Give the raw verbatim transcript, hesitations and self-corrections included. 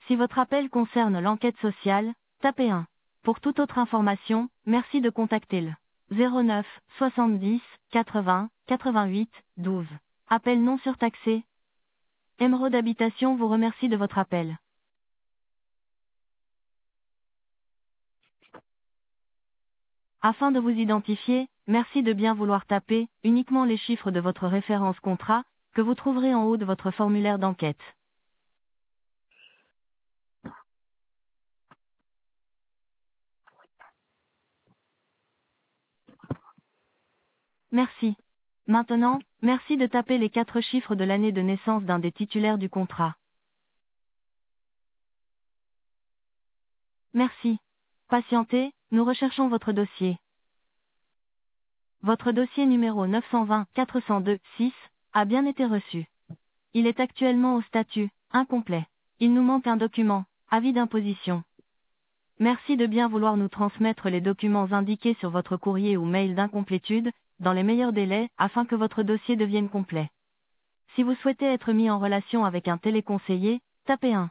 Si votre appel concerne l'enquête sociale, tapez un. Pour toute autre information, merci de contacter le zéro neuf soixante-dix quatre-vingts quatre-vingt-huit douze. Appel non surtaxé. Émeraude Habitation vous remercie de votre appel. Afin de vous identifier, merci de bien vouloir taper uniquement les chiffres de votre référence contrat, que vous trouverez en haut de votre formulaire d'enquête. Merci. Maintenant, merci de taper les quatre chiffres de l'année de naissance d'un des titulaires du contrat. Merci. Patientez, nous recherchons votre dossier. Votre dossier numéro neuf cent vingt quatre cent deux six a bien été reçu. Il est actuellement au statut incomplet. Il nous manque un document, avis d'imposition. Merci de bien vouloir nous transmettre les documents indiqués sur votre courrier ou mail d'incomplétude, dans les meilleurs délais, afin que votre dossier devienne complet. Si vous souhaitez être mis en relation avec un téléconseiller, tapez un.